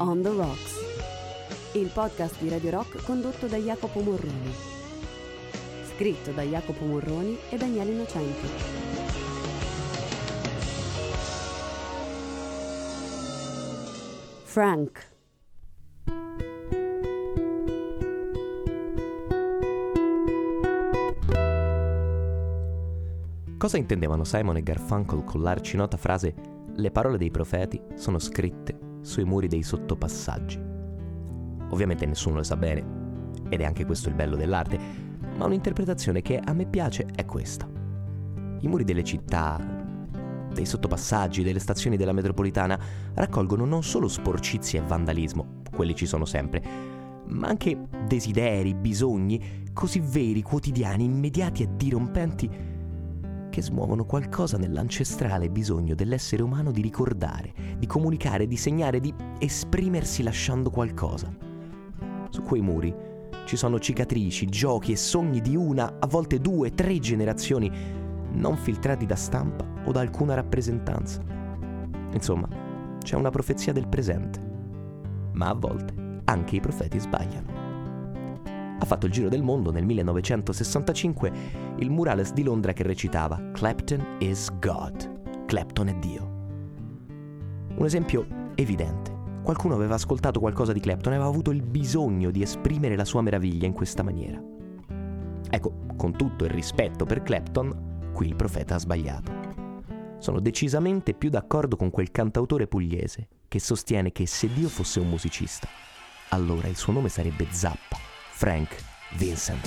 On the Rocks, il podcast di Radio Rock condotto da Jacopo Morroni, scritto da Jacopo Morroni e Daniele Innocenti. Frank. Cosa intendevano Simon e Garfunkel con l'arcinota frase «Le parole dei profeti sono scritte sui muri dei sottopassaggi»? Ovviamente nessuno lo sa bene, ed è anche questo il bello dell'arte, ma un'interpretazione che a me piace è questa. I muri delle città, dei sottopassaggi, delle stazioni della metropolitana raccolgono non solo sporcizie e vandalismo, quelli ci sono sempre, ma anche desideri, bisogni così veri, quotidiani, immediati e dirompenti che smuovono qualcosa nell'ancestrale bisogno dell'essere umano di ricordare, di comunicare, di segnare, di esprimersi lasciando qualcosa. Su quei muri ci sono cicatrici, giochi e sogni di una, a volte 2, 3 generazioni, non filtrati da stampa o da alcuna rappresentanza. Insomma, c'è una profezia del presente, ma a volte anche i profeti sbagliano. Ha fatto il giro del mondo nel 1965 il murales di Londra che recitava «Clapton is God», Clapton è Dio. Un esempio evidente. Qualcuno aveva ascoltato qualcosa di Clapton e aveva avuto il bisogno di esprimere la sua meraviglia in questa maniera. Ecco, con tutto il rispetto per Clapton, qui il profeta ha sbagliato. Sono decisamente più d'accordo con quel cantautore pugliese che sostiene che se Dio fosse un musicista, allora il suo nome sarebbe Zappa, Frank Vincent.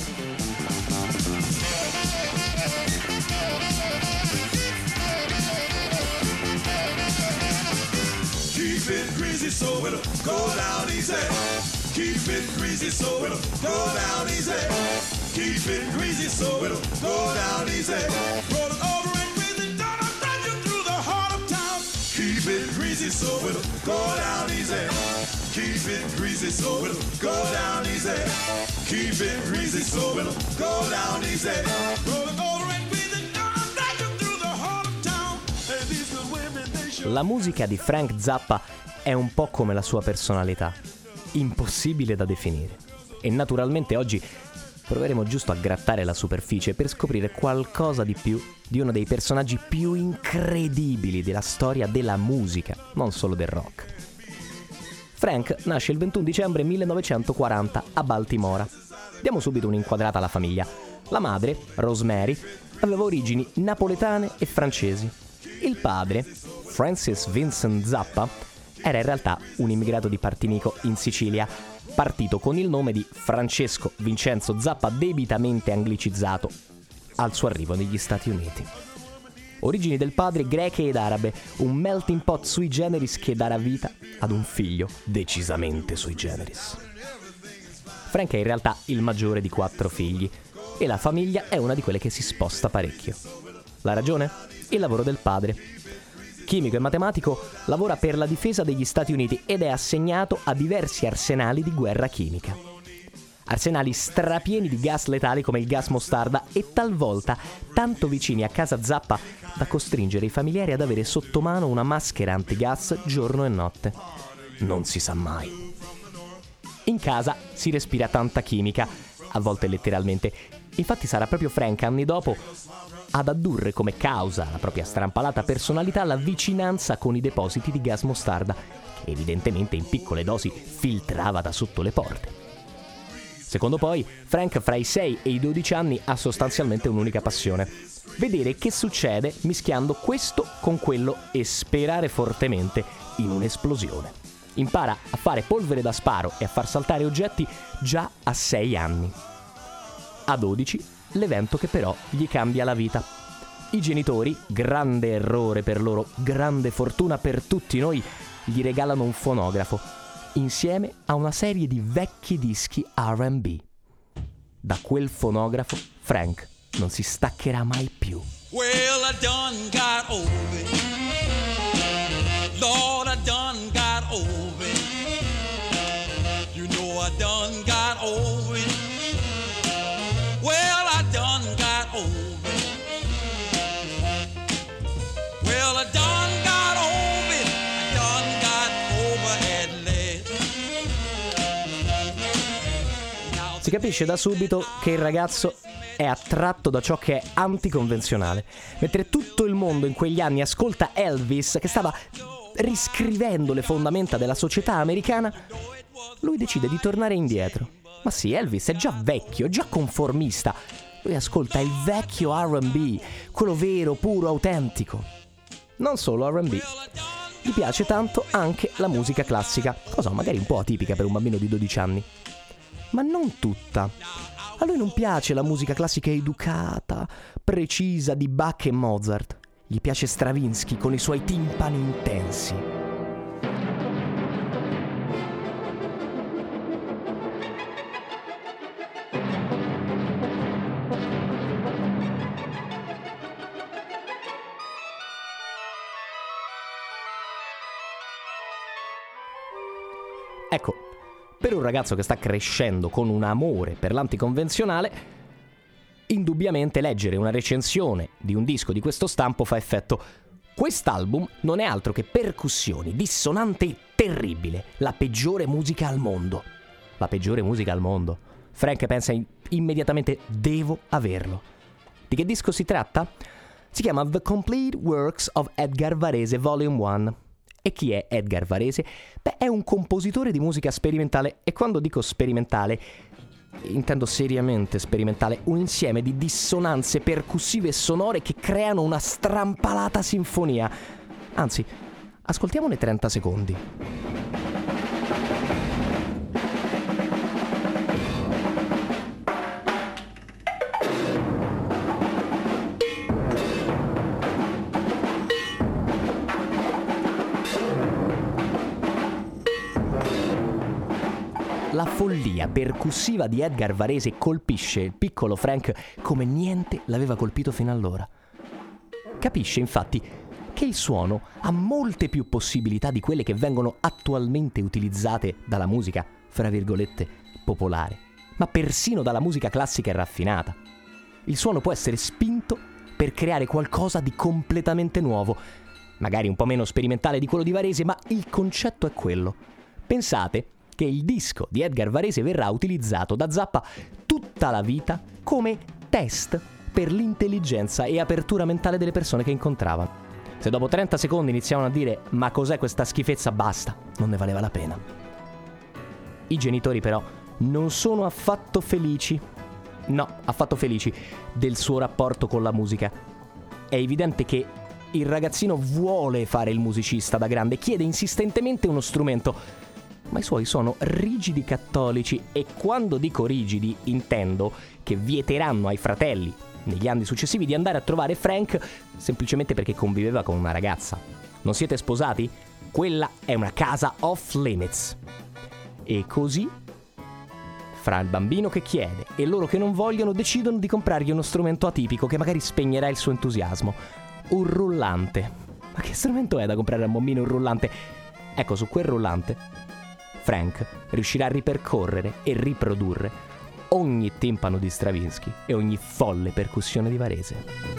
Keep it greasy so it'll go down easy. Keep it greasy so it'll go down easy. Keep it greasy so it'll go down easy. Roll it over and greasy down and run you through the heart of town. Keep it greasy so it'll go down easy. Keep it greasy so it'll go down easy. Keep it greasy so it'll go down easy. Roll it over and greasy down and run you through the heart of town. And these good women, they should... La musica di Frank Zappa è un po' come la sua personalità, impossibile da definire. E naturalmente oggi proveremo giusto a grattare la superficie per scoprire qualcosa di più di uno dei personaggi più incredibili della storia della musica, non solo del rock. Frank nasce il 21 dicembre 1940 a Baltimora. Diamo subito un'inquadrata alla famiglia. La madre, Rosemary, aveva origini napoletane e francesi. Il padre, Francis Vincent Zappa, era in realtà un immigrato di Partinico in Sicilia, partito con il nome di Francesco Vincenzo Zappa, debitamente anglicizzato al suo arrivo negli Stati Uniti. Origini del padre greche ed arabe, un melting pot sui generis che darà vita ad un figlio decisamente sui generis. Frank è in realtà il maggiore di 4 figli e la famiglia è una di quelle che si sposta parecchio. La ragione? Il lavoro del padre. Chimico e matematico, lavora per la difesa degli Stati Uniti ed è assegnato a diversi arsenali di guerra chimica. Arsenali strapieni di gas letali come il gas mostarda e talvolta tanto vicini a casa Zappa da costringere i familiari ad avere sotto mano una maschera antigas giorno e notte. Non si sa mai. In casa si respira tanta chimica, a volte letteralmente. Infatti sarà proprio Frank anni dopo ad addurre come causa alla propria strampalata personalità la vicinanza con i depositi di gas mostarda, che evidentemente in piccole dosi filtrava da sotto le porte. Secondo poi, Frank fra i 6 e i 12 anni ha sostanzialmente un'unica passione: vedere che succede mischiando questo con quello e sperare fortemente in un'esplosione. Impara a fare polvere da sparo e a far saltare oggetti già a 6 anni. A 12, l'evento che però gli cambia la vita. I genitori, grande errore per loro, grande fortuna per tutti noi, gli regalano un fonografo, insieme a una serie di vecchi dischi R&B. Da quel fonografo, Frank non si staccherà mai più. Well, I done got over it. Lord, I done got over it. You know I done got over it. Well, I done got over it. Well, I done got over it. I done got over at last. Si capisce da subito che il ragazzo è attratto da ciò che è anticonvenzionale. Mentre tutto il mondo in quegli anni ascolta Elvis, che stava riscrivendo le fondamenta della società americana, lui decide di tornare indietro. Ma sì, Elvis è già vecchio, è già conformista. Lui ascolta il vecchio R&B, quello vero, puro, autentico. Non solo R&B. Gli piace tanto anche la musica classica, cosa magari un po' atipica per un bambino di 12 anni. Ma non tutta. A lui non piace la musica classica educata, precisa di Bach e Mozart. Gli piace Stravinsky con i suoi timpani intensi. Ecco, per un ragazzo che sta crescendo con un amore per l'anticonvenzionale, indubbiamente leggere una recensione di un disco di questo stampo fa effetto. Quest'album non è altro che percussioni, dissonante e terribile, la peggiore musica al mondo. La peggiore musica al mondo. Frank pensa immediatamente: devo averlo. Di che disco si tratta? Si chiama The Complete Works of Edgar Varese Volume 1. E chi è Edgar Varese? Beh, è un compositore di musica sperimentale, e quando dico sperimentale intendo seriamente sperimentale, un insieme di dissonanze percussive e sonore che creano una strampalata sinfonia. Anzi, ascoltiamone 30 secondi. La follia percussiva di Edgar Varese colpisce il piccolo Frank come niente l'aveva colpito fino allora. Capisce infatti che il suono ha molte più possibilità di quelle che vengono attualmente utilizzate dalla musica, fra virgolette, popolare, ma persino dalla musica classica e raffinata. Il suono può essere spinto per creare qualcosa di completamente nuovo, magari un po' meno sperimentale di quello di Varese, ma il concetto è quello. Pensate che il disco di Edgar Varese verrà utilizzato da Zappa tutta la vita come test per l'intelligenza e apertura mentale delle persone che incontravano. Se dopo 30 secondi iniziavano a dire "ma cos'è questa schifezza?", basta, non ne valeva la pena. I genitori però non sono affatto felici, del suo rapporto con la musica. È evidente che il ragazzino vuole fare il musicista da grande, chiede insistentemente uno strumento, ma i suoi sono rigidi cattolici, e quando dico rigidi intendo che vieteranno ai fratelli negli anni successivi di andare a trovare Frank semplicemente perché conviveva con una ragazza. Non siete sposati? Quella è una casa off limits. E così, fra il bambino che chiede e loro che non vogliono, decidono di comprargli uno strumento atipico che magari spegnerà il suo entusiasmo. Un rullante. Ma che strumento è da comprare a un bambino, un rullante? Ecco, su quel rullante Frank riuscirà a ripercorrere e riprodurre ogni timpano di Stravinsky e ogni folle percussione di Varese.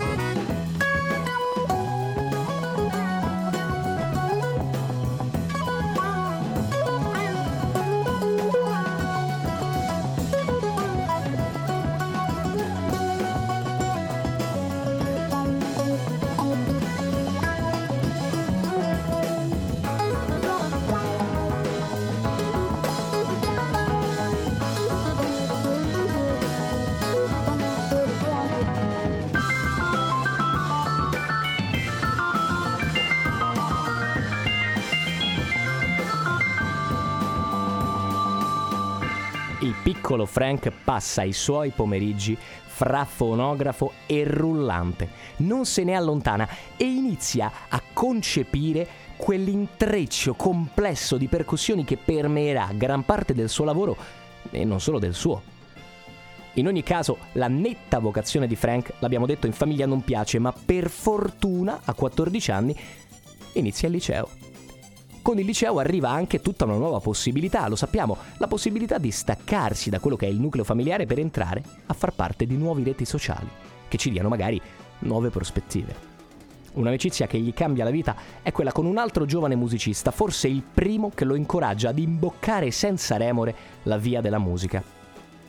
Il piccolo Frank passa i suoi pomeriggi fra fonografo e rullante, non se ne allontana e inizia a concepire quell'intreccio complesso di percussioni che permeerà gran parte del suo lavoro e non solo del suo. In ogni caso, la netta vocazione di Frank, l'abbiamo detto, in famiglia non piace, ma per fortuna a 14 anni inizia il liceo. Con il liceo arriva anche tutta una nuova possibilità, lo sappiamo, la possibilità di staccarsi da quello che è il nucleo familiare per entrare a far parte di nuove reti sociali, che ci diano magari nuove prospettive. Un'amicizia che gli cambia la vita è quella con un altro giovane musicista, forse il primo che lo incoraggia ad imboccare senza remore la via della musica.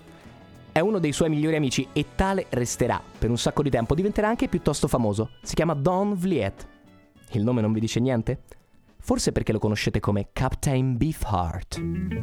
è uno dei suoi migliori amici e tale resterà per un sacco di tempo. Diventerà anche piuttosto famoso. Si chiama Don Vliet. Il nome non vi dice niente? Forse perché lo conoscete come Captain Beefheart.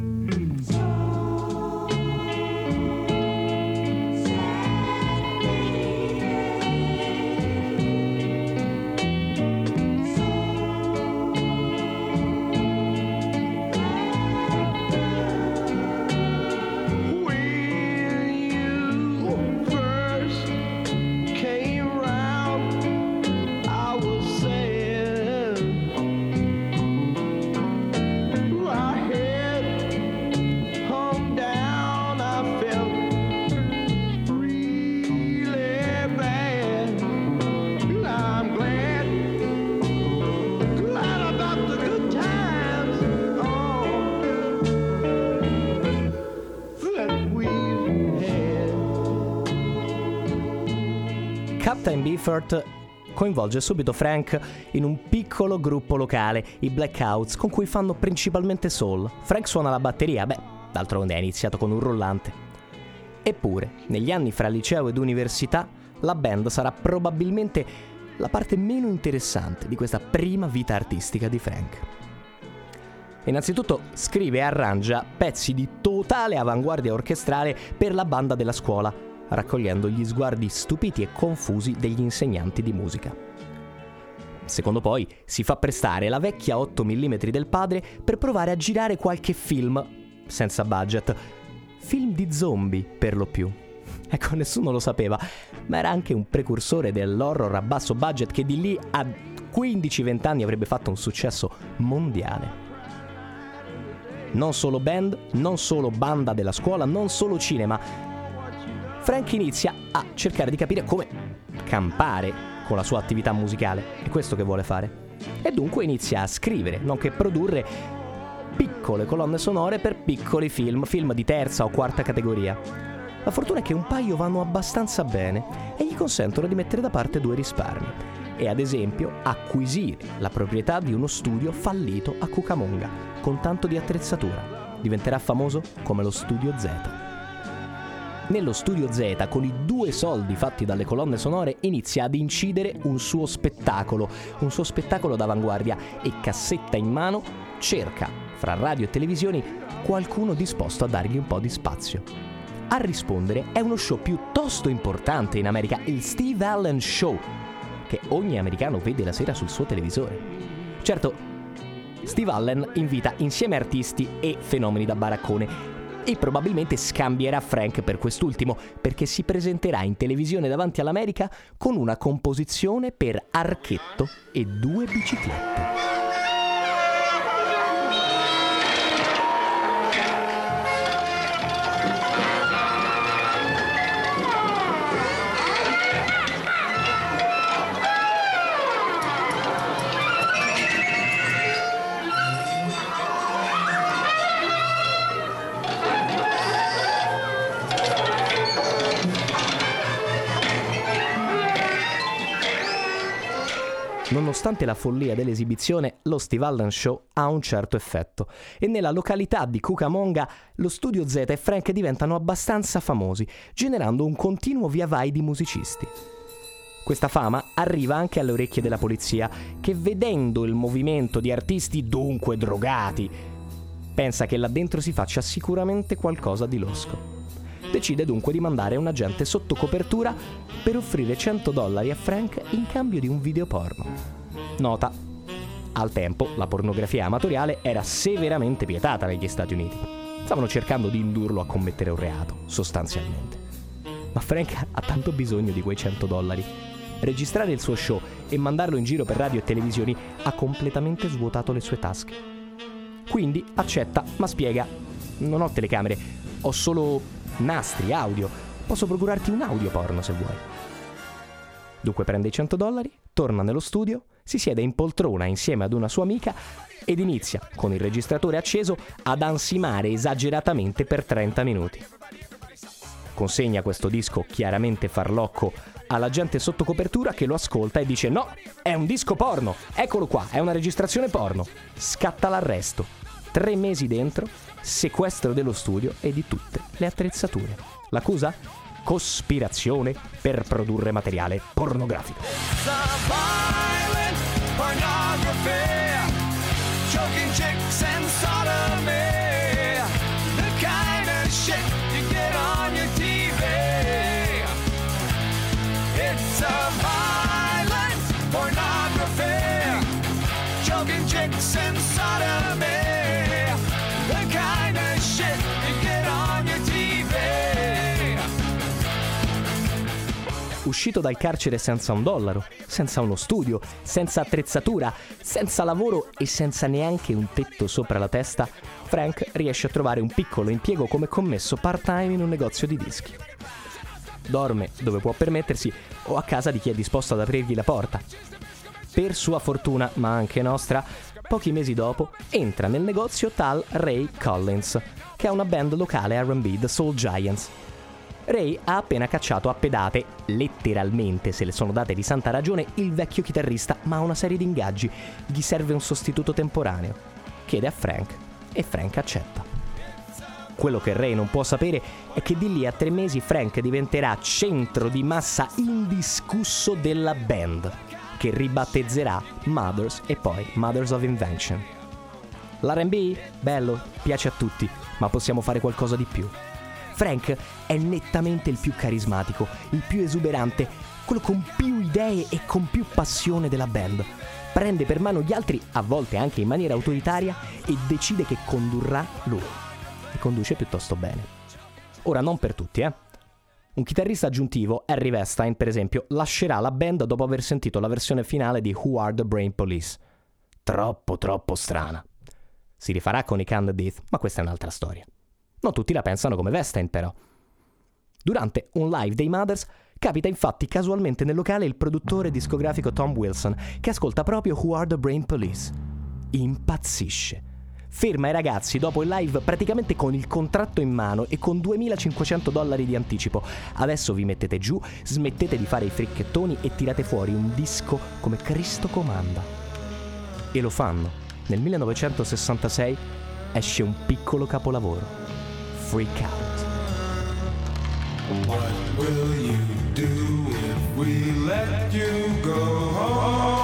Captain Beefheart coinvolge subito Frank in un piccolo gruppo locale, i Blackouts, con cui fanno principalmente soul. Frank suona la batteria, d'altronde è iniziato con un rullante. Eppure, negli anni fra liceo ed università, la band sarà probabilmente la parte meno interessante di questa prima vita artistica di Frank. Innanzitutto scrive e arrangia pezzi di totale avanguardia orchestrale per la banda della scuola, raccogliendo gli sguardi stupiti e confusi degli insegnanti di musica. Secondo poi si fa prestare la vecchia 8 mm del padre per provare a girare qualche film senza budget, film di zombie per lo più. Ecco, nessuno lo sapeva, ma era anche un precursore dell'horror a basso budget che di lì a 15-20 anni avrebbe fatto un successo mondiale. Non solo band, non solo banda della scuola, non solo cinema. Frank inizia a cercare di capire come campare con la sua attività musicale. È questo che vuole fare. E dunque inizia a scrivere, nonché produrre piccole colonne sonore per piccoli film di terza o quarta categoria. La fortuna è che un paio vanno abbastanza bene e gli consentono di mettere da parte 2 risparmi e ad esempio acquisire la proprietà di uno studio fallito a Cucamonga con tanto di attrezzatura. Diventerà famoso come lo Studio Z. Nello Studio Z, con i 2 soldi fatti dalle colonne sonore, inizia ad incidere un suo spettacolo d'avanguardia e, cassetta in mano, cerca, fra radio e televisioni, qualcuno disposto a dargli un po' di spazio. A rispondere è uno show piuttosto importante in America, il Steve Allen Show, che ogni americano vede la sera sul suo televisore. Certo, Steve Allen invita insieme artisti e fenomeni da baraccone e probabilmente scambierà Frank per quest'ultimo, perché si presenterà in televisione davanti all'America con una composizione per archetto e 2 biciclette. Nonostante la follia dell'esibizione, lo Steve Allen Show ha un certo effetto e nella località di Cucamonga lo Studio Z e Frank diventano abbastanza famosi, generando un continuo via vai di musicisti. Questa fama arriva anche alle orecchie della polizia, che vedendo il movimento di artisti dunque drogati, pensa che là dentro si faccia sicuramente qualcosa di losco. Decide dunque di mandare un agente sotto copertura per offrire $100 a Frank in cambio di un video porno. Nota: al tempo la pornografia amatoriale era severamente vietata negli Stati Uniti. Stavano cercando di indurlo a commettere un reato, sostanzialmente. Ma Frank ha tanto bisogno di quei $100. Registrare il suo show e mandarlo in giro per radio e televisioni ha completamente svuotato le sue tasche. Quindi accetta, ma spiega: non ho telecamere, ho solo nastri, audio. Posso procurarti un audio porno se vuoi. Dunque prende i $100, torna nello studio, si siede in poltrona insieme ad una sua amica ed inizia, con il registratore acceso, ad ansimare esageratamente per 30 minuti. Consegna questo disco chiaramente farlocco all'agente sotto copertura, che lo ascolta e dice: no, è un disco porno, eccolo qua, è una registrazione porno. Scatta l'arresto. 3 mesi dentro, sequestro dello studio e di tutte le attrezzature. L'accusa? Cospirazione per produrre materiale pornografico. Uscito dal carcere senza $1, senza uno studio, senza attrezzatura, senza lavoro e senza neanche un tetto sopra la testa, Frank riesce a trovare un piccolo impiego come commesso part-time in un negozio di dischi. Dorme dove può permettersi o a casa di chi è disposto ad aprirgli la porta. Per sua fortuna, ma anche nostra, pochi mesi dopo entra nel negozio tal Ray Collins, che ha una band locale R&B, The Soul Giants. Ray ha appena cacciato a pedate, letteralmente se le sono date di santa ragione, il vecchio chitarrista, ma ha una serie di ingaggi. Gli serve un sostituto temporaneo. Chiede a Frank e Frank accetta. Quello che Ray non può sapere è che di lì a 3 mesi Frank diventerà centro di massa indiscusso della band, che ribattezzerà Mothers e poi Mothers of Invention. L'R&B? Bello, piace a tutti, ma possiamo fare qualcosa di più. Frank è nettamente il più carismatico, il più esuberante, quello con più idee e con più passione della band. Prende per mano gli altri, a volte anche in maniera autoritaria, e decide che condurrà lui. E conduce piuttosto bene. Ora, non per tutti, Un chitarrista aggiuntivo, Harry Westine, per esempio, lascerà la band dopo aver sentito la versione finale di Who Are the Brain Police. Troppo strana. Si rifarà con i Canned Heath, ma questa è un'altra storia. Non tutti la pensano come Westine, però. Durante un live dei Mothers capita infatti casualmente nel locale il produttore discografico Tom Wilson, che ascolta proprio Who Are the Brain Police. Impazzisce. Ferma i ragazzi dopo il live praticamente con il contratto in mano e con $2.500 di anticipo. Adesso vi mettete giù, smettete di fare i fricchettoni e tirate fuori un disco come Cristo comanda. E lo fanno. Nel 1966 esce un piccolo capolavoro. Freak Out. What will you do if we let you go?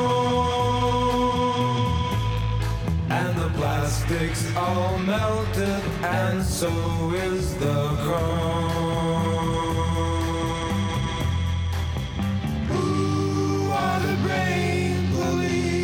And the plastic's all melted and so is the chrome. Who are the brain police?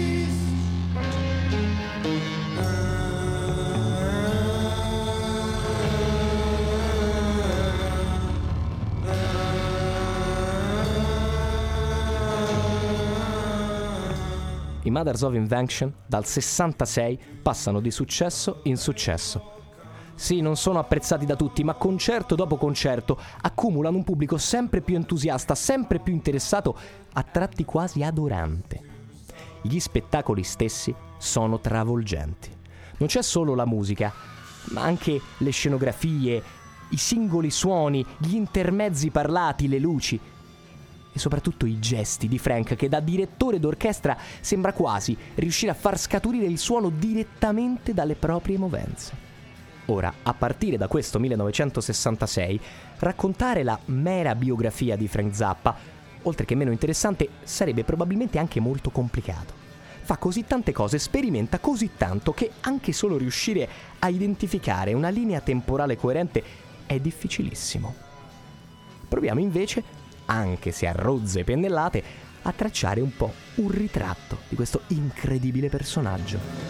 I Mothers of Invention dal 66 passano di successo in successo. Sì, non sono apprezzati da tutti, ma concerto dopo concerto accumulano un pubblico sempre più entusiasta, sempre più interessato, a tratti quasi adorante. Gli spettacoli stessi sono travolgenti. Non c'è solo la musica, ma anche le scenografie, i singoli suoni, gli intermezzi parlati, le luci. E soprattutto i gesti di Frank, che da direttore d'orchestra sembra quasi riuscire a far scaturire il suono direttamente dalle proprie movenze. Ora, a partire da questo 1966, raccontare la mera biografia di Frank Zappa, oltre che meno interessante, sarebbe probabilmente anche molto complicato. Fa così tante cose, sperimenta così tanto, che anche solo riuscire a identificare una linea temporale coerente è difficilissimo. Proviamo invece, anche se a rozze e pennellate, a tracciare un po' un ritratto di questo incredibile personaggio.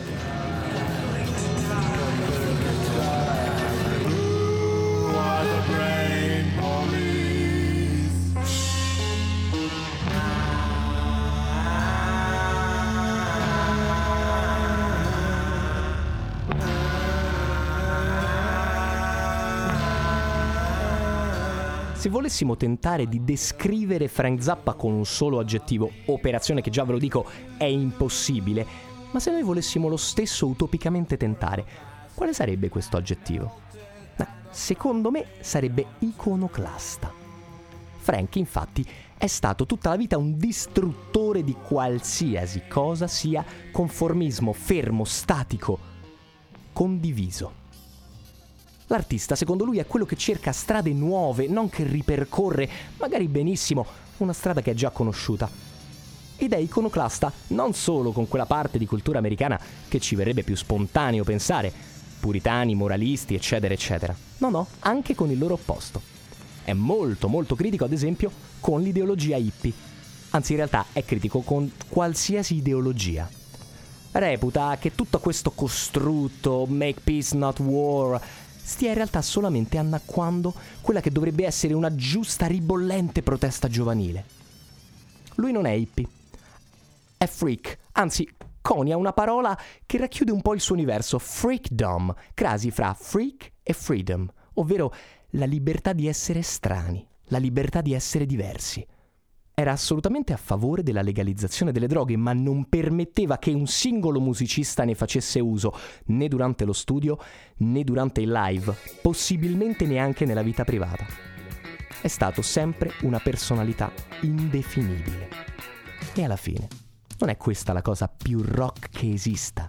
Se volessimo tentare di descrivere Frank Zappa con un solo aggettivo, operazione che già ve lo dico è impossibile, ma se noi volessimo lo stesso utopicamente tentare, quale sarebbe questo aggettivo? Secondo me sarebbe iconoclasta. Frank infatti è stato tutta la vita un distruttore di qualsiasi cosa sia conformismo fermo, statico. condiviso. L'artista, secondo lui, è quello che cerca strade nuove, non che ripercorre, magari benissimo, una strada che è già conosciuta. Ed è iconoclasta non solo con quella parte di cultura americana che ci verrebbe più spontaneo pensare, puritani, moralisti, eccetera, eccetera. No, anche con il loro opposto. È molto, molto critico, ad esempio, con l'ideologia hippie. Anzi, in realtà è critico con qualsiasi ideologia. Reputa che tutto questo costrutto, make peace not war, stia in realtà solamente annacquando quella che dovrebbe essere una giusta, ribollente protesta giovanile. Lui non è hippie, è freak, anzi conia una parola che racchiude un po' il suo universo, freakdom, crasi fra freak e freedom, ovvero la libertà di essere strani, la libertà di essere diversi. Era assolutamente a favore della legalizzazione delle droghe, ma non permetteva che un singolo musicista ne facesse uso, né durante lo studio, né durante il live, possibilmente neanche nella vita privata. È stato sempre una personalità indefinibile. E alla fine, non è questa la cosa più rock che esista?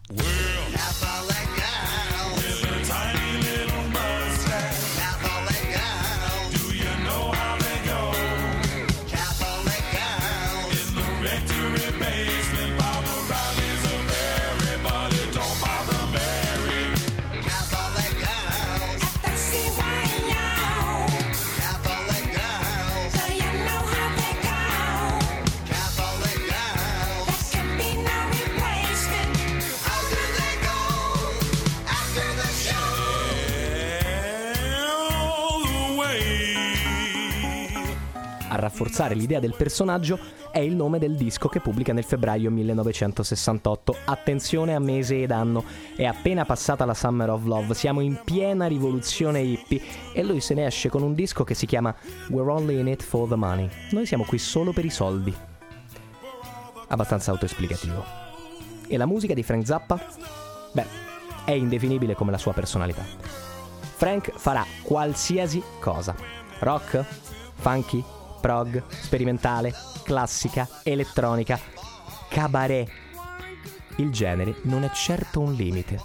A rafforzare l'idea del personaggio è il nome del disco che pubblica nel febbraio 1968. Attenzione a mese ed anno, è appena passata la Summer of Love, siamo in piena rivoluzione hippie e lui se ne esce con un disco che si chiama We're Only in It for the Money. Noi siamo qui solo per i soldi. Abbastanza autoesplicativo. E la musica di Frank Zappa? Beh, è indefinibile come la sua personalità. Frank farà qualsiasi cosa. Rock, funky, prog, sperimentale, classica, elettronica, cabaret. Il genere non è certo un limite.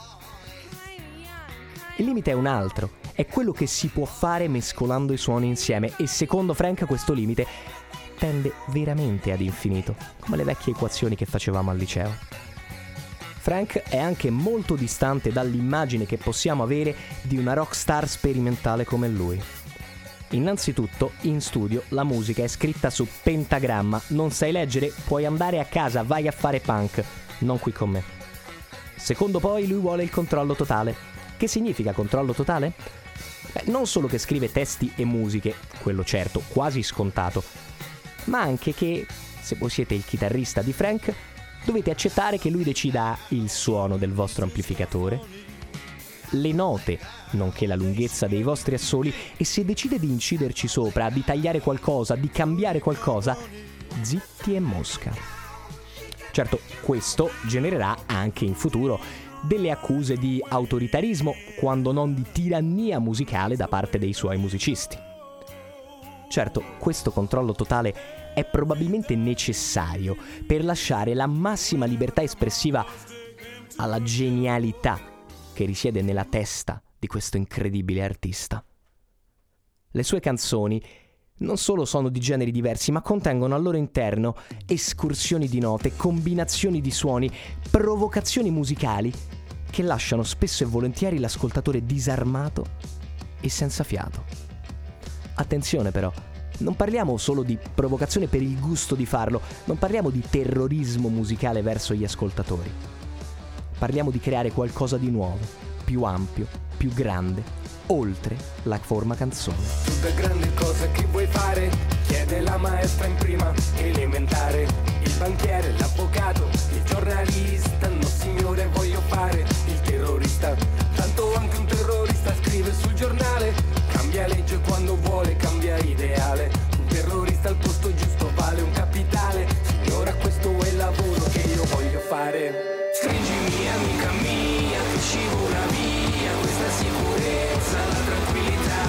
Il limite è un altro, è quello che si può fare mescolando i suoni insieme e secondo Frank questo limite tende veramente ad infinito, come le vecchie equazioni che facevamo al liceo. Frank è anche molto distante dall'immagine che possiamo avere di una rockstar sperimentale come lui. Innanzitutto, in studio la musica è scritta su pentagramma. Non sai leggere? Puoi andare a casa, vai a fare punk. Non qui con me. Secondo poi, lui vuole il controllo totale. Che significa controllo totale? Non solo che scrive testi e musiche, quello certo, quasi scontato, ma anche che, se voi siete il chitarrista di Frank, dovete accettare che lui decida il suono del vostro amplificatore, le note, nonché la lunghezza dei vostri assoli, e se decide di inciderci sopra, di tagliare qualcosa, di cambiare qualcosa, zitti e mosca. Certo, questo genererà anche in futuro delle accuse di autoritarismo, quando non di tirannia musicale da parte dei suoi musicisti. Certo, questo controllo totale è probabilmente necessario per lasciare la massima libertà espressiva alla genialità che risiede nella testa di questo incredibile artista. Le sue canzoni non solo sono di generi diversi, ma contengono al loro interno escursioni di note, combinazioni di suoni, provocazioni musicali che lasciano spesso e volentieri l'ascoltatore disarmato e senza fiato. Attenzione però, non parliamo solo di provocazione per il gusto di farlo, non parliamo di terrorismo musicale verso gli ascoltatori. Parliamo di creare qualcosa di nuovo, più ampio, più grande, oltre la forma canzone. Tutte grandi cose che vuoi fare, chiede la maestra in prima elementare. Il banchiere, l'avvocato, il giornalista, no signore voglio fare il terrorista. Tanto anche un terrorista scrive sul giornale, cambia legge quando vuole, cambia ideale. Un terrorista al posto giusto vale un capitale. Signora, questo è il lavoro che io voglio fare. Stringimi amica mia, che scivola via questa sicurezza, la tranquillità.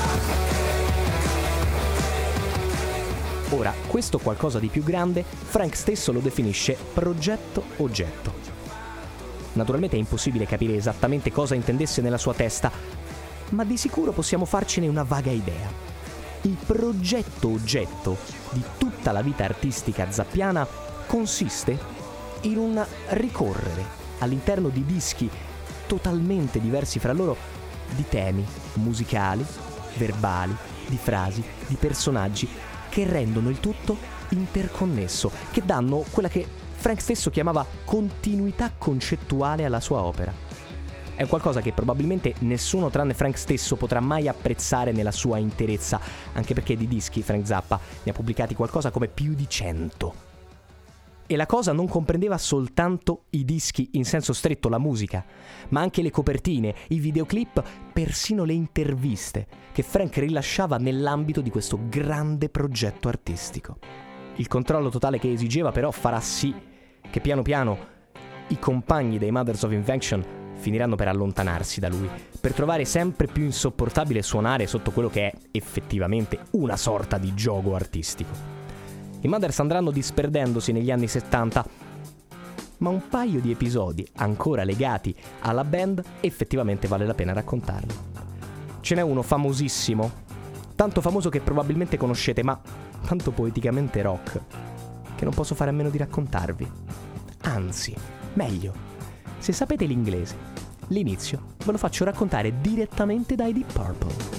Ora, questo qualcosa di più grande, Frank stesso lo definisce progetto-oggetto. Naturalmente è impossibile capire esattamente cosa intendesse nella sua testa, ma di sicuro possiamo farcene una vaga idea. Il progetto oggetto di tutta la vita artistica zappiana consiste in un ricorrere all'interno di dischi totalmente diversi fra loro di temi musicali, verbali, di frasi, di personaggi che rendono il tutto interconnesso, che danno quella che Frank stesso chiamava continuità concettuale alla sua opera. È un qualcosa che probabilmente nessuno tranne Frank stesso potrà mai apprezzare nella sua interezza, anche perché di dischi Frank Zappa ne ha pubblicati qualcosa come più di 100. E la cosa non comprendeva soltanto i dischi in senso stretto, la musica, ma anche le copertine, i videoclip, persino le interviste che Frank rilasciava nell'ambito di questo grande progetto artistico. Il controllo totale che esigeva però farà sì che piano piano i compagni dei Mothers of Invention finiranno per allontanarsi da lui, per trovare sempre più insopportabile suonare sotto quello che è effettivamente una sorta di gioco artistico. I Mothers andranno disperdendosi negli anni 70, ma un paio di episodi ancora legati alla band effettivamente vale la pena raccontarli. Ce n'è uno famosissimo, tanto famoso che probabilmente conoscete, ma tanto poeticamente rock, che non posso fare a meno di raccontarvi. Anzi, meglio, se sapete l'inglese, l'inizio ve lo faccio raccontare direttamente dai Deep Purple.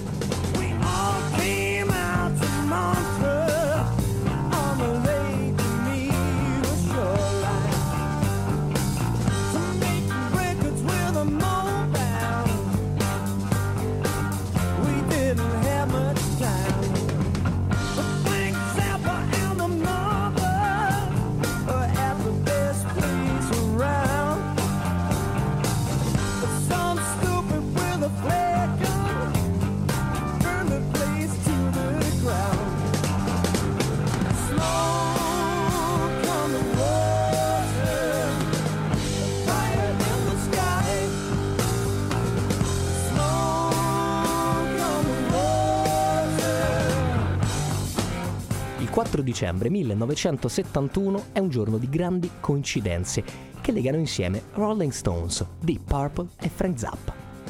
Il 4 dicembre 1971 è un giorno di grandi coincidenze che legano insieme Rolling Stones, Deep Purple e Frank Zappa.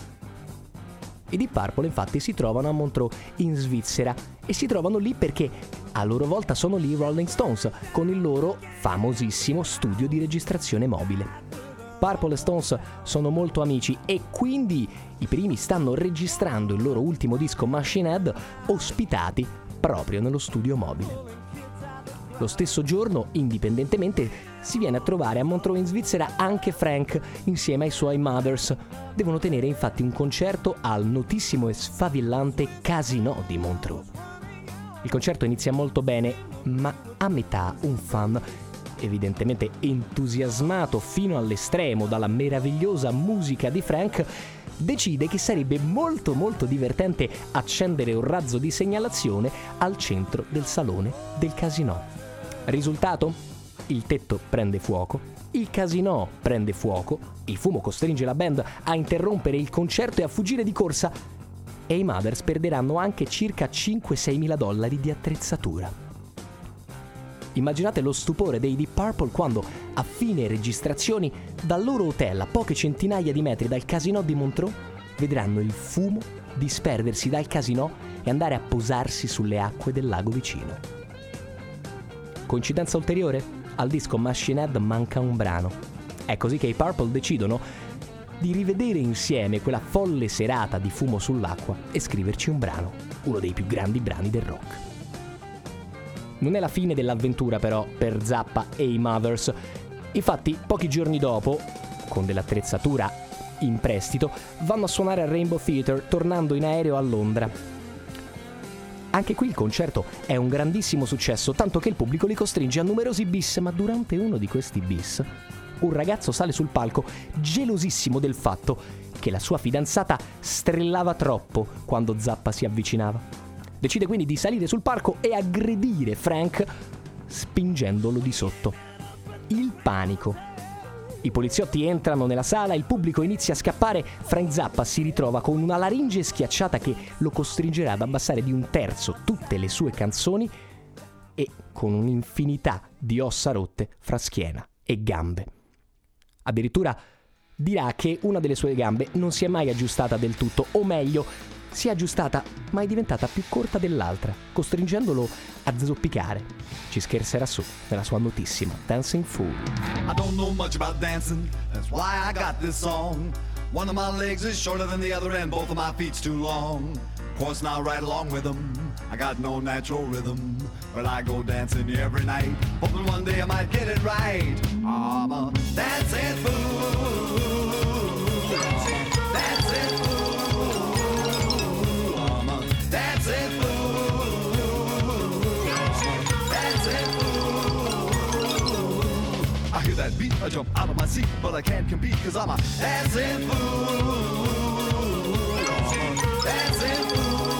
I Deep Purple infatti si trovano a Montreux in Svizzera e si trovano lì perché a loro volta sono lì i Rolling Stones con il loro famosissimo studio di registrazione mobile. Purple e Stones sono molto amici e quindi i primi stanno registrando il loro ultimo disco Machine Head ospitati proprio nello studio mobile. Lo stesso giorno, indipendentemente, si viene a trovare a Montreux in Svizzera anche Frank insieme ai suoi Mothers. Devono tenere infatti un concerto al notissimo e sfavillante Casino di Montreux. Il concerto inizia molto bene, ma a metà un fan, evidentemente entusiasmato fino all'estremo dalla meravigliosa musica di Frank, decide che sarebbe molto divertente accendere un razzo di segnalazione al centro del salone del Casino. Risultato? Il tetto prende fuoco, il Casino prende fuoco, il fumo costringe la band a interrompere il concerto e a fuggire di corsa e i Mothers perderanno anche circa $5-6 mila di attrezzatura. Immaginate lo stupore dei Deep Purple quando, a fine registrazioni, dal loro hotel a poche centinaia di metri dal Casino di Montreux, vedranno il fumo disperdersi dal Casino e andare a posarsi sulle acque del lago vicino. Coincidenza ulteriore? Al disco Machine Head manca un brano. È così che i Purple decidono di rivedere insieme quella folle serata di fumo sull'acqua e scriverci un brano, uno dei più grandi brani del rock. Non è la fine dell'avventura però per Zappa e i Mothers. Infatti, pochi giorni dopo, con dell'attrezzatura in prestito, vanno a suonare al Rainbow Theatre tornando in aereo a Londra. Anche qui il concerto è un grandissimo successo, tanto che il pubblico li costringe a numerosi bis, ma durante uno di questi bis un ragazzo sale sul palco gelosissimo del fatto che la sua fidanzata strillava troppo quando Zappa si avvicinava. Decide quindi di salire sul palco e aggredire Frank spingendolo di sotto. Il panico. I poliziotti entrano nella sala, il pubblico inizia a scappare, Frank Zappa si ritrova con una laringe schiacciata che lo costringerà ad abbassare di 1/3 tutte le sue canzoni e con un'infinità di ossa rotte fra schiena e gambe. Addirittura dirà che una delle sue gambe non si è mai aggiustata del tutto, o meglio, si è aggiustata ma è diventata più corta dell'altra, costringendolo a zoppicare. Ci scherzerà su nella sua notissima Dancing Fool. I don't know much about dancing, that's why I got this song. One of my legs is shorter than the other and both of my feet's too long. Of course now right along with them, I got no natural rhythm, but I go dancing every night, hoping one day I might get it right. I'm a dancing fool, dancing fool, I'm a dancing fool, dancing fool. I hear that beat, I jump out of my seat, but I can't compete 'cause I'm a dancing fool, dancing fool.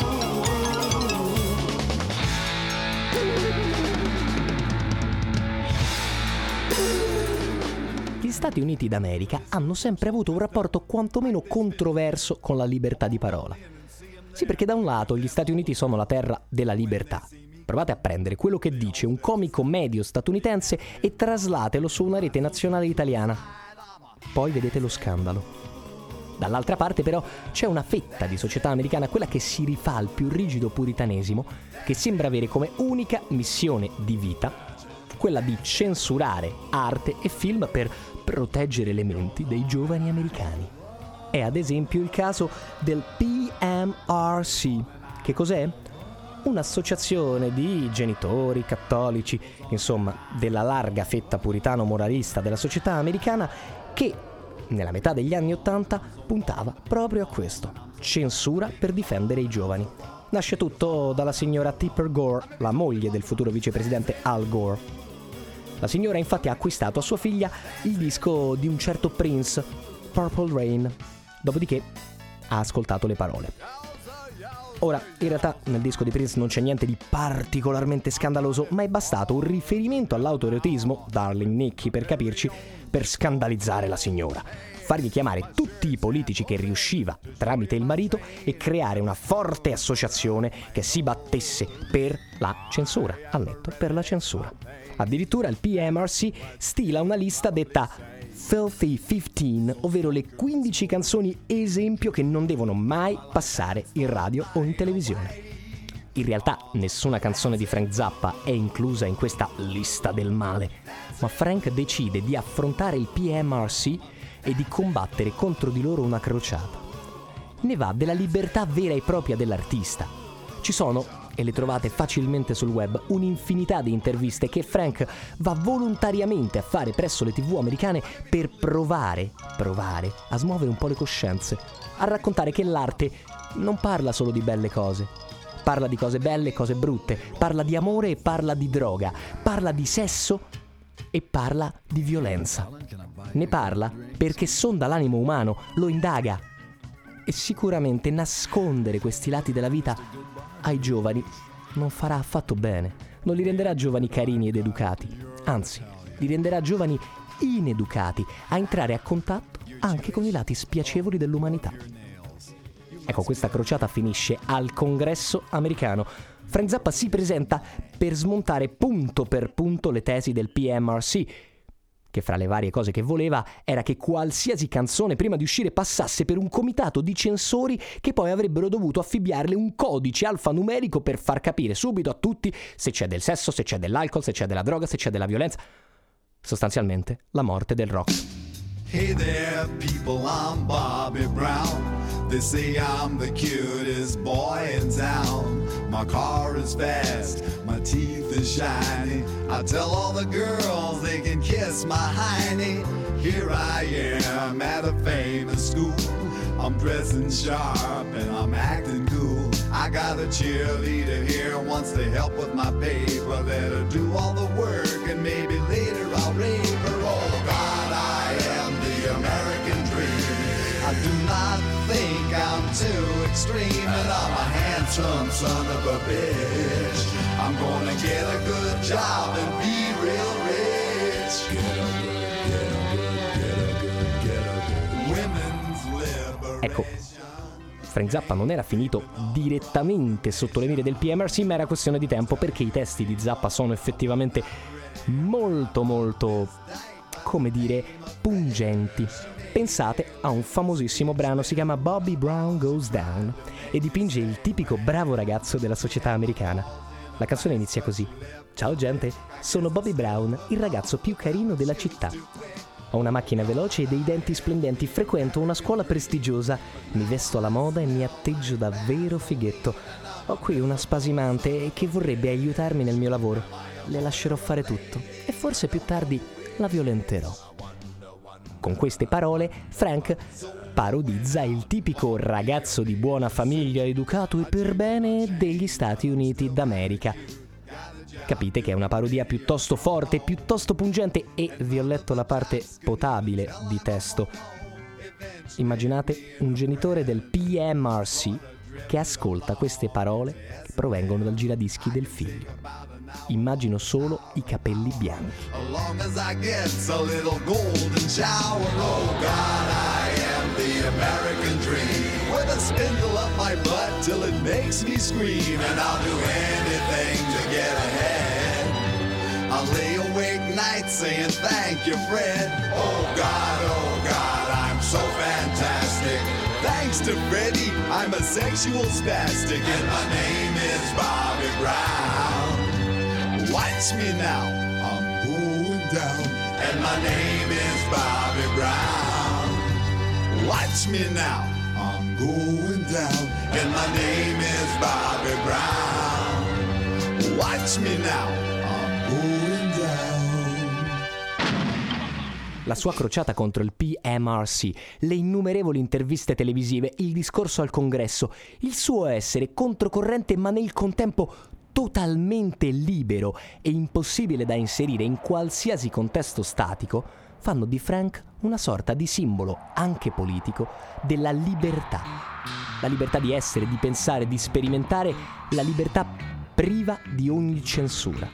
Gli Stati Uniti d'America hanno sempre avuto un rapporto quantomeno controverso con la libertà di parola. Sì, perché da un lato gli Stati Uniti sono la terra della libertà. Provate a prendere quello che dice un comico medio statunitense e traslatelo su una rete nazionale italiana. Poi vedete lo scandalo. Dall'altra parte però c'è una fetta di società americana, quella che si rifà al più rigido puritanesimo, che sembra avere come unica missione di vita quella di censurare arte e film per proteggere le menti dei giovani americani. È ad esempio il caso del PMRC. Che cos'è? Un'associazione di genitori cattolici, insomma, della larga fetta puritano-moralista della società americana che, nella metà degli anni '80, puntava proprio a questo: censura per difendere i giovani. Nasce tutto dalla signora Tipper Gore, la moglie del futuro vicepresidente Al Gore. La signora infatti ha acquistato a sua figlia il disco di un certo Prince, Purple Rain, dopodiché ha ascoltato le parole. Ora, in realtà nel disco di Prince non c'è niente di particolarmente scandaloso, ma è bastato un riferimento all'autoerotismo, Darling Nikki per capirci, per scandalizzare la signora, fargli chiamare tutti i politici che riusciva tramite il marito e creare una forte associazione che si battesse per la censura, al netto per la censura. Addirittura il PMRC stila una lista detta Filthy 15, ovvero le 15 canzoni esempio che non devono mai passare in radio o in televisione. In realtà nessuna canzone di Frank Zappa è inclusa in questa lista del male, ma Frank decide di affrontare il PMRC e di combattere contro di loro una crociata. Ne va della libertà vera e propria dell'artista. Ci sono, e le trovate facilmente sul web, un'infinità di interviste che Frank va volontariamente a fare presso le TV americane per provare a smuovere un po' le coscienze, a raccontare che l'arte non parla solo di belle cose, parla di cose belle e cose brutte, parla di amore e parla di droga, parla di sesso e parla di violenza. Ne parla perché sonda l'animo umano, lo indaga, e sicuramente nascondere questi lati della vita ai giovani non farà affatto bene, non li renderà giovani carini ed educati, anzi, li renderà giovani ineducati a entrare a contatto anche con i lati spiacevoli dell'umanità. Ecco, questa crociata finisce al Congresso americano. Frank Zappa si presenta per smontare punto per punto le tesi del PMRC, che fra le varie cose che voleva era che qualsiasi canzone prima di uscire passasse per un comitato di censori che poi avrebbero dovuto affibbiarle un codice alfanumerico per far capire subito a tutti se c'è del sesso, se c'è dell'alcol, se c'è della droga, se c'è della violenza. Sostanzialmente la morte del rock. Hey there, people, I'm Bobby Brown. They say I'm the cutest boy in town. My car is fast, my teeth is shiny. I tell all the girls they can kiss my hiney. Here I am at a famous school. I'm dressing sharp and I'm acting cool. I got a cheerleader here, wants to help with my paper. Let her do all the work and maybe later I'll rape her. Oh God, I am the American dream. I do not think I'm too extreme, and I'm a handsome son of a bitch. I'm gonna get a good job and be real rich. Get a good women's liberation. Ecco, Frank Zappa non era finito direttamente sotto le mire del PMRC, ma era questione di tempo, perché i testi di Zappa sono effettivamente molto, come dire, pungenti. Pensate a un famosissimo brano, si chiama Bobby Brown Goes Down e dipinge il tipico bravo ragazzo della società americana. La canzone inizia così: ciao gente, sono Bobby Brown, il ragazzo più carino della città. Ho una macchina veloce e dei denti splendenti, frequento una scuola prestigiosa, mi vesto alla moda e mi atteggio davvero fighetto. Ho qui una spasimante che vorrebbe aiutarmi nel mio lavoro. Le lascerò fare tutto e forse più tardi la violenterò. Con queste parole Frank parodizza il tipico ragazzo di buona famiglia, educato e per bene degli Stati Uniti d'America. Capite che è una parodia piuttosto forte, piuttosto pungente e vi ho letto la parte potabile di testo. Immaginate un genitore del PMRC che ascolta queste parole che provengono dal giradischi del figlio. Immagino solo i capelli bianchi. Long as I get a little golden shower, oh God, I am the American dream. With a spindle up my butt till it makes me scream, and I'll do anything to get ahead. I'll lay awake nights saying thank you, Fred. Oh God, I'm so fantastic. Thanks to Freddie, I'm a sexual spastic, and my name is Bobby Brown. Watch me now, I'm going down, and my name is Bobby Brown. Watch me now, I'm going down, and my name is Bobby Brown. Watch me now, I'm going down. La sua crociata contro il PMRC, le innumerevoli interviste televisive, il discorso al congresso, il suo essere controcorrente ma nel contempo totalmente libero e impossibile da inserire in qualsiasi contesto statico, fanno di Frank una sorta di simbolo, anche politico, della libertà. La libertà di essere, di pensare, di sperimentare, la libertà priva di ogni censura.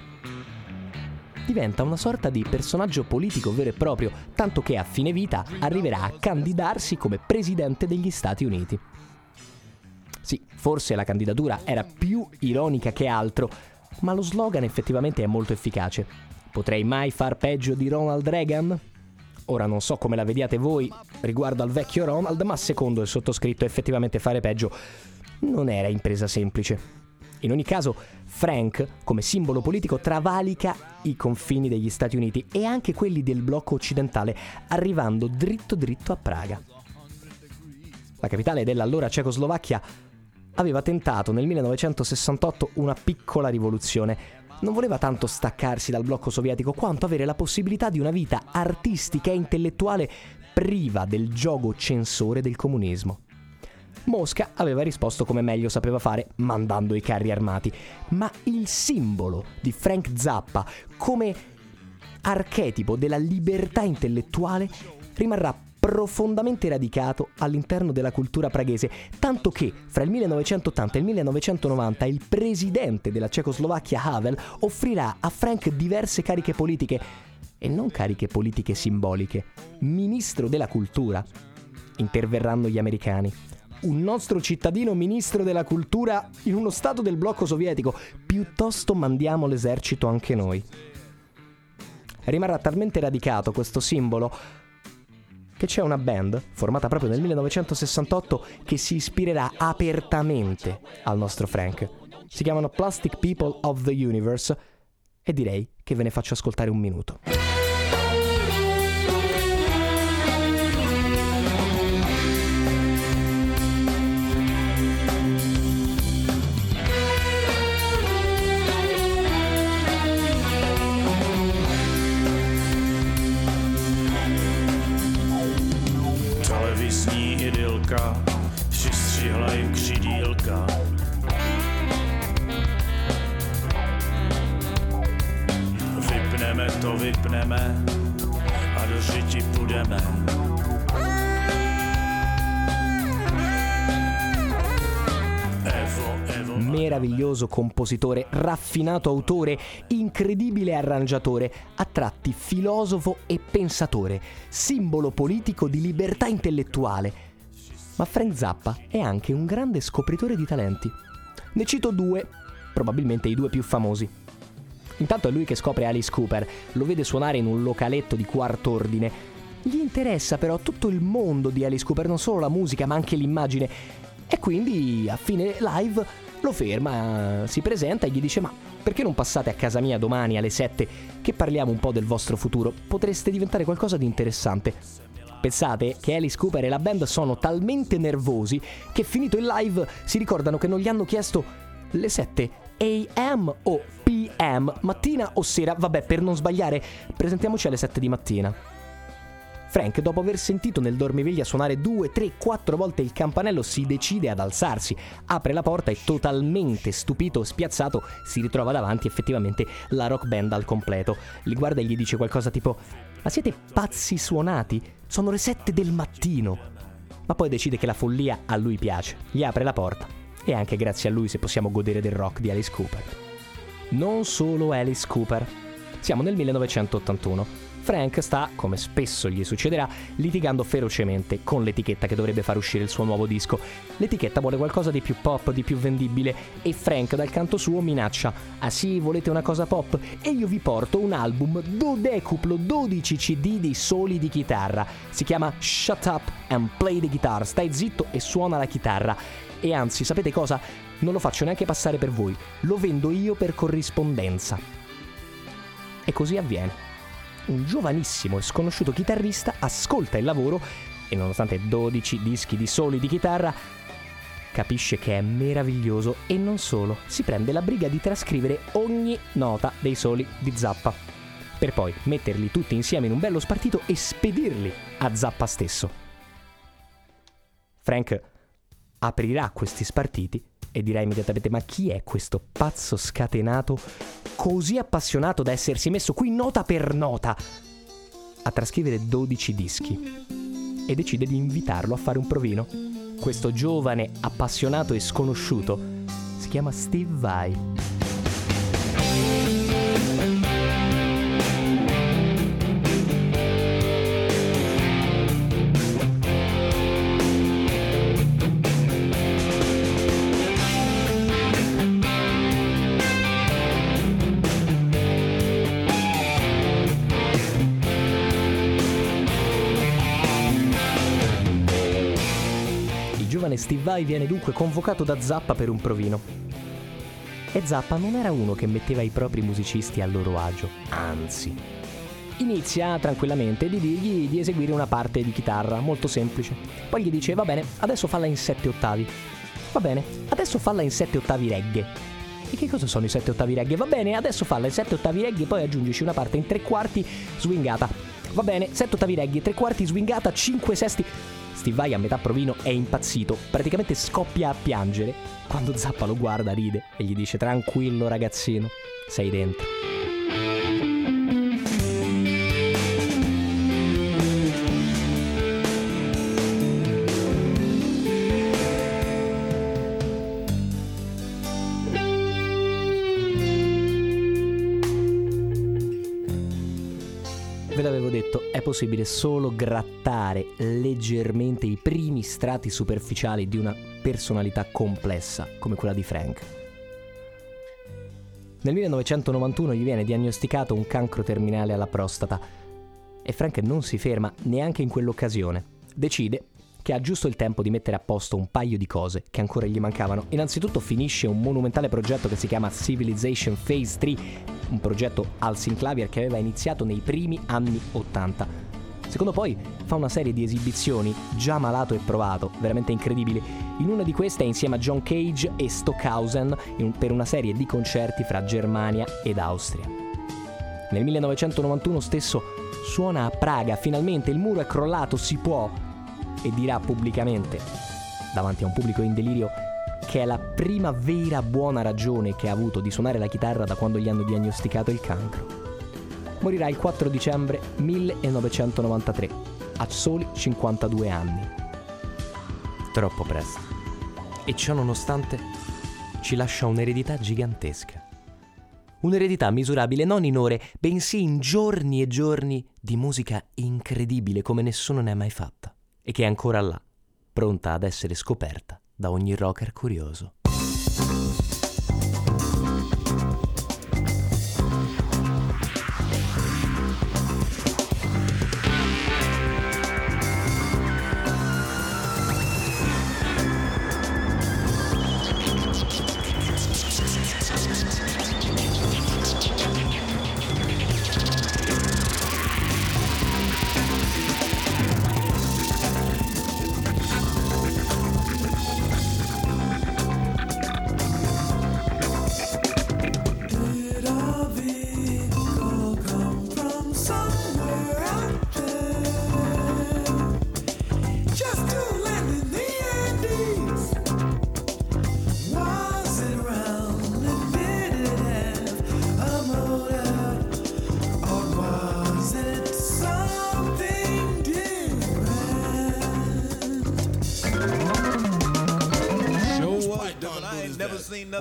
Diventa una sorta di personaggio politico vero e proprio, tanto che a fine vita arriverà a candidarsi come presidente degli Stati Uniti. Sì, forse la candidatura era più ironica che altro, ma lo slogan effettivamente è molto efficace. Potrei mai far peggio di Ronald Reagan? Ora non so come la vediate voi riguardo al vecchio Ronald, ma secondo il sottoscritto effettivamente fare peggio non era impresa semplice. In ogni caso, Frank, come simbolo politico, travalica i confini degli Stati Uniti e anche quelli del blocco occidentale, arrivando dritto a Praga. La capitale dell'allora Cecoslovacchia aveva tentato nel 1968 una piccola rivoluzione. Non voleva tanto staccarsi dal blocco sovietico quanto avere la possibilità di una vita artistica e intellettuale priva del giogo censore del comunismo. Mosca aveva risposto come meglio sapeva fare, mandando i carri armati, ma il simbolo di Frank Zappa come archetipo della libertà intellettuale rimarrà profondamente radicato all'interno della cultura praghese, tanto che fra il 1980 e il 1990 il presidente della Cecoslovacchia Havel offrirà a Frank diverse cariche politiche, e non cariche politiche simboliche, ministro della cultura. Interverranno gli americani. Un nostro cittadino ministro della cultura in uno stato del blocco sovietico, piuttosto mandiamo l'esercito anche noi. Rimarrà talmente radicato questo simbolo che c'è una band formata proprio nel 1968 che si ispirerà apertamente al nostro Frank. Si chiamano Plastic People of the Universe e direi che ve ne faccio ascoltare un minuto. Televizní idylka, přistřihlej křidílka. Vypneme a do řiti půjdeme. Meraviglioso compositore, raffinato autore, incredibile arrangiatore, a tratti filosofo e pensatore, simbolo politico di libertà intellettuale. Ma Frank Zappa è anche un grande scopritore di talenti. Ne cito due, probabilmente i due più famosi. Intanto è lui che scopre Alice Cooper, lo vede suonare in un localetto di quarto ordine, Gli interessa però tutto il mondo di Alice Cooper, non solo la musica ma anche l'immagine, e quindi a fine live lo ferma, si presenta e gli dice: ma perché non passate a casa mia domani alle 7 che parliamo un po' del vostro futuro, potreste diventare qualcosa di interessante. Pensate che Alice Cooper e la band sono talmente nervosi che finito il live si ricordano che non gli hanno chiesto le 7 AM o PM, mattina o sera. Vabbè, per non sbagliare, presentiamoci alle 7 di mattina. Frank, dopo aver sentito nel dormiveglia suonare 2, 3, 4 volte il campanello, si decide ad alzarsi, apre la porta e totalmente stupito, spiazzato, si ritrova davanti effettivamente la rock band al completo. Li guarda e gli dice qualcosa tipo: ma siete pazzi suonati? Sono le 7 del mattino. Ma poi decide che la follia a lui piace, gli apre la porta, e anche grazie a lui se possiamo godere del rock di Alice Cooper. Non solo Alice Cooper. Siamo nel 1981. Frank sta, come spesso gli succederà, litigando ferocemente con l'etichetta che dovrebbe far uscire il suo nuovo disco. L'etichetta vuole qualcosa di più pop, di più vendibile, e Frank dal canto suo minaccia: ah sì, volete una cosa pop? E io vi porto un album dodecuplo, 12 CD di soli di chitarra. Si chiama Shut Up and Play the Guitar. Stai zitto e suona la chitarra. E anzi, sapete cosa? Non lo faccio neanche passare per voi, lo vendo io per corrispondenza. E così avviene. Un giovanissimo e sconosciuto chitarrista ascolta il lavoro e, nonostante 12 dischi di soli di chitarra, capisce che è meraviglioso e non solo, si prende la briga di trascrivere ogni nota dei soli di Zappa, per poi metterli tutti insieme in un bello spartito e spedirli a Zappa stesso. Frank aprirà questi spartiti e dirà immediatamente: ma chi è questo pazzo scatenato così appassionato da essersi messo qui nota per nota a trascrivere 12 dischi? E decide di invitarlo a fare un provino. Questo giovane appassionato e sconosciuto si chiama Steve Vai. Steve Vai viene dunque convocato da Zappa per un provino. E Zappa non era uno che metteva i propri musicisti a loro agio, anzi, inizia tranquillamente di dirgli di eseguire una parte di chitarra molto semplice. Poi gli dice: va bene, adesso falla in 7 ottavi. Va bene, adesso falla in 7 ottavi reggae. E che cosa sono i 7 ottavi reggae? Va bene, adesso falla in 7 ottavi reggae, poi aggiungici una parte in 3/4 swingata. Va bene, 7 ottavi reggae, 3/4 swingata, 5/6. Steve Vai a metà provino è impazzito, praticamente scoppia a piangere. Quando Zappa lo guarda ride e gli dice: tranquillo ragazzino, sei dentro. Ve l'avevo detto, è possibile solo grattare leggermente i primi strati superficiali di una personalità complessa come quella di Frank. Nel 1991 gli viene diagnosticato un cancro terminale alla prostata e Frank non si ferma neanche in quell'occasione. Decide che ha giusto il tempo di mettere a posto un paio di cose che ancora gli mancavano. Innanzitutto finisce un monumentale progetto che si chiama Civilization Phase 3, un progetto al synclavier che aveva iniziato nei primi anni 80. Secondo poi fa una serie di esibizioni, già malato e provato, veramente incredibili. In una di queste è insieme a John Cage e Stockhausen per una serie di concerti fra Germania ed Austria. Nel 1991 stesso suona a Praga, finalmente il muro è crollato, si può, e dirà pubblicamente, davanti a un pubblico in delirio, che è la prima vera buona ragione che ha avuto di suonare la chitarra da quando gli hanno diagnosticato il cancro. Morirà il 4 dicembre 1993, a soli 52 anni. Troppo presto. E ciò nonostante ci lascia un'eredità gigantesca. Un'eredità misurabile non in ore, bensì in giorni e giorni di musica incredibile come nessuno ne ha mai fatta. E che è ancora là, pronta ad essere scoperta da ogni rocker curioso.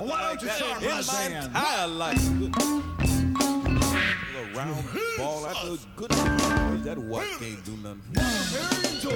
nothing Why like don't you that start in my my band? entire life. A round ball after good. That what can't do nothing.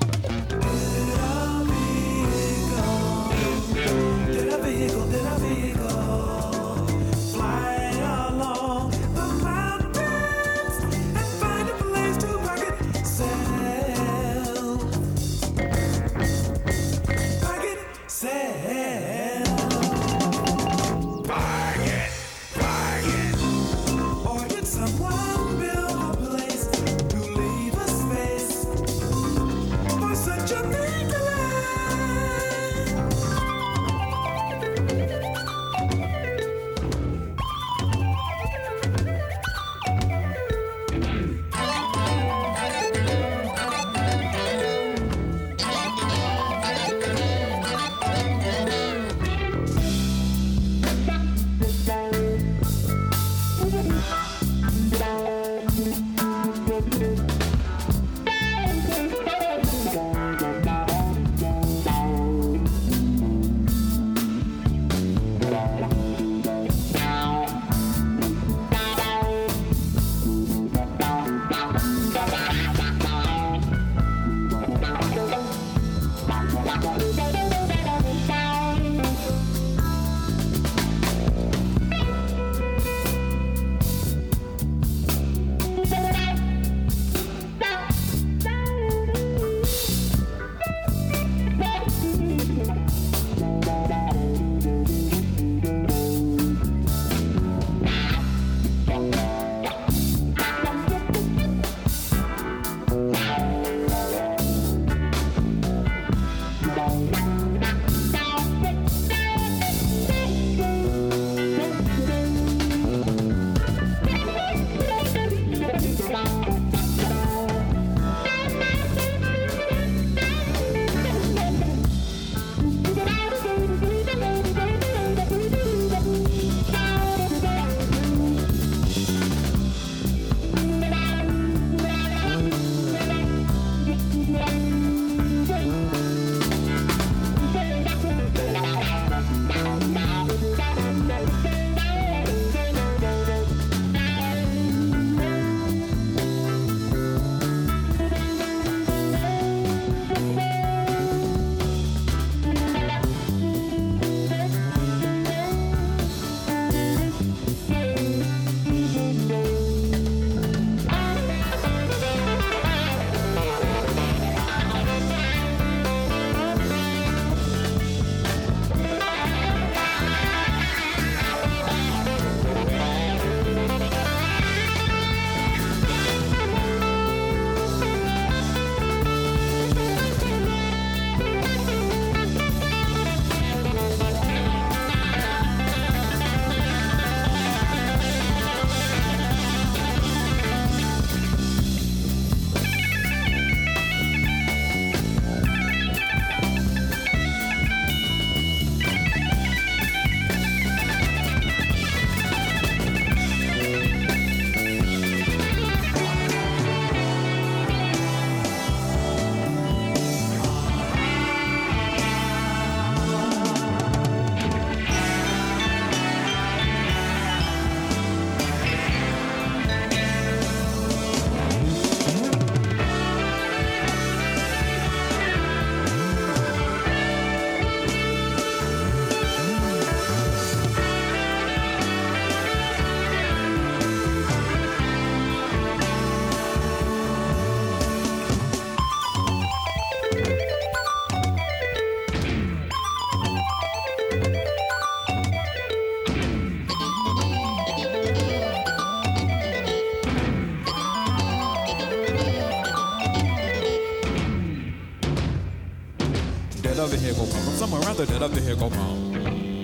other here go from somewhere around there, that other here go from.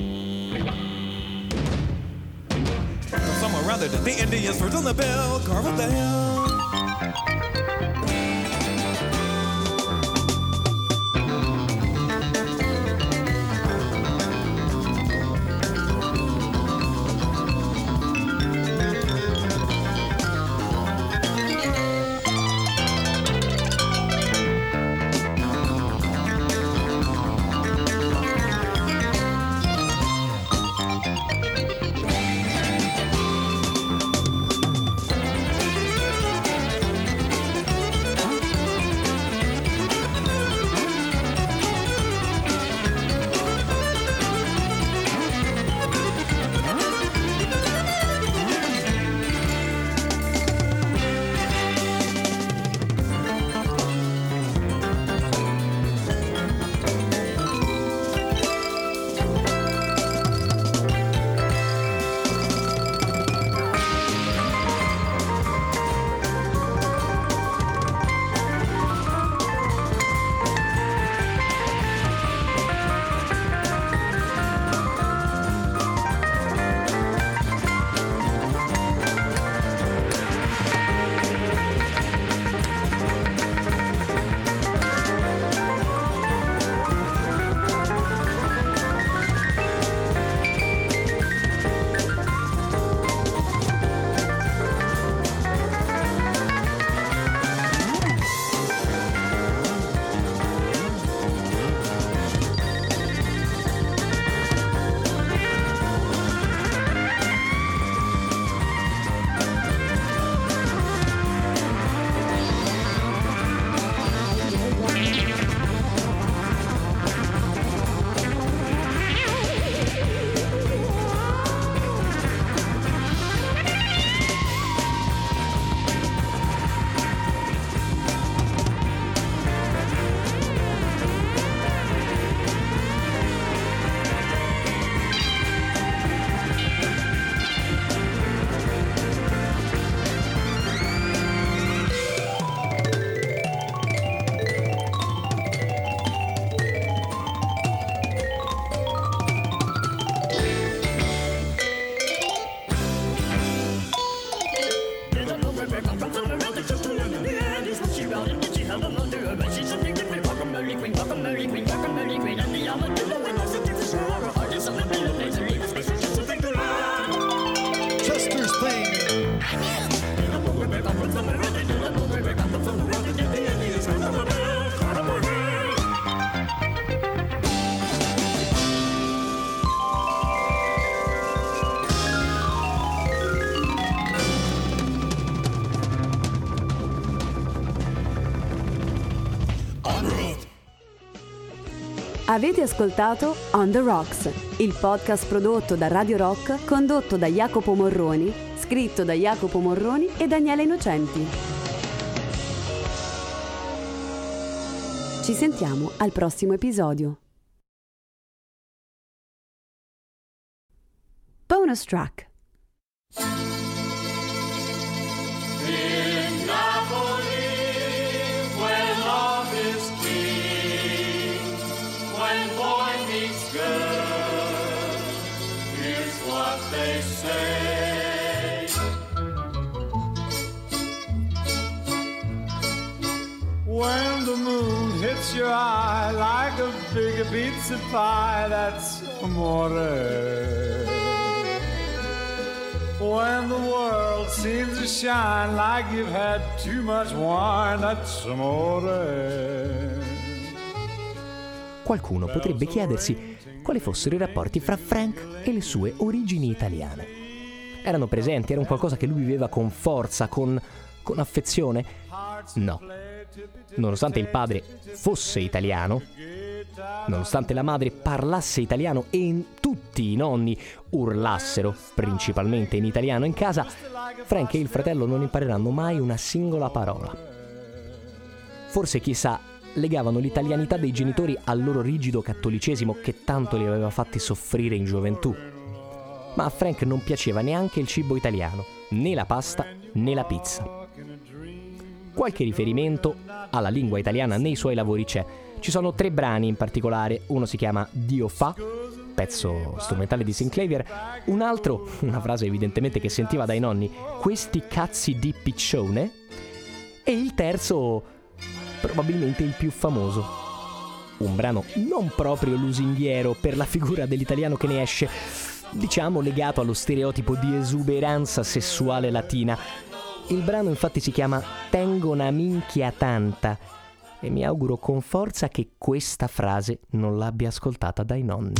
From somewhere around there, the Indians first on the bell, carve up the hill. Avete ascoltato On The Rocks, il podcast prodotto da Radio Rock, condotto da Jacopo Morroni, scritto da Jacopo Morroni e Daniele Innocenti. Ci sentiamo al prossimo episodio. Bonus track. In Napoli, where love is king, when boy meets girl, here's what they say. When the moon hits your eye like a big pizza pie, that's amore. When the world seems to shine like you've had too much wine, that's amore. Qualcuno potrebbe chiedersi quali fossero i rapporti fra Frank e le sue origini italiane. Erano presenti, era un qualcosa che lui viveva con forza, con affezione? No. Nonostante il padre fosse italiano, nonostante la madre parlasse italiano e tutti i nonni urlassero principalmente in italiano in casa, Frank e il fratello non impareranno mai una singola parola. Forse, chissà, legavano l'italianità dei genitori al loro rigido cattolicesimo che tanto li aveva fatti soffrire in gioventù. Ma a Frank non piaceva neanche il cibo italiano, né la pasta né la pizza. Qualche riferimento alla lingua italiana nei suoi lavori c'è. Ci sono 3 brani in particolare, uno si chiama Dio fa, pezzo strumentale di Sinclair, un altro, una frase evidentemente che sentiva dai nonni, questi cazzi di piccione, e il terzo, probabilmente il più famoso, un brano non proprio lusinghiero per la figura dell'italiano che ne esce, diciamo legato allo stereotipo di esuberanza sessuale latina. Il brano infatti si chiama Tengo una minchia tanta e mi auguro con forza che questa frase non l'abbia ascoltata dai nonni.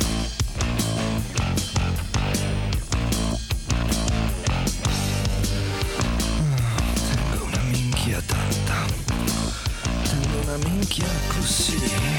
Tengo una minchia tanta, tengo una minchia così.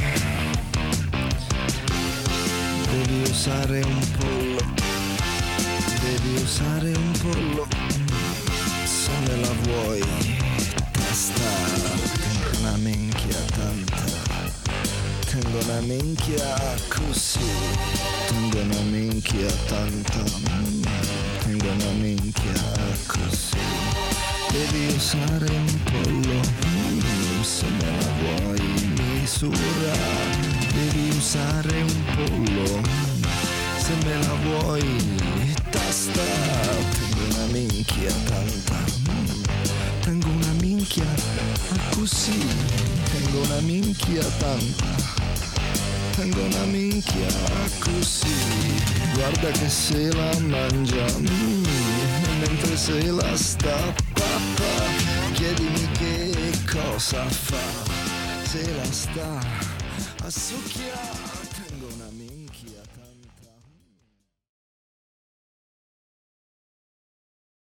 Devi usare un pollo, devi usare un pollo. Se me la vuoi, testa, tengo una minchia tanta, tengo una minchia così, tengo una minchia tanta, tengo una minchia così, devi usare un pollo, se me la vuoi misura, devi usare un pollo, se me la vuoi testa, tengo una minchia tanta, tengo una minchia così, tengo una minchia tanta, tengo una minchia così, guarda che se la mangia, mentre se la stappa, chiedimi che cosa fa, se la sta a succhiare.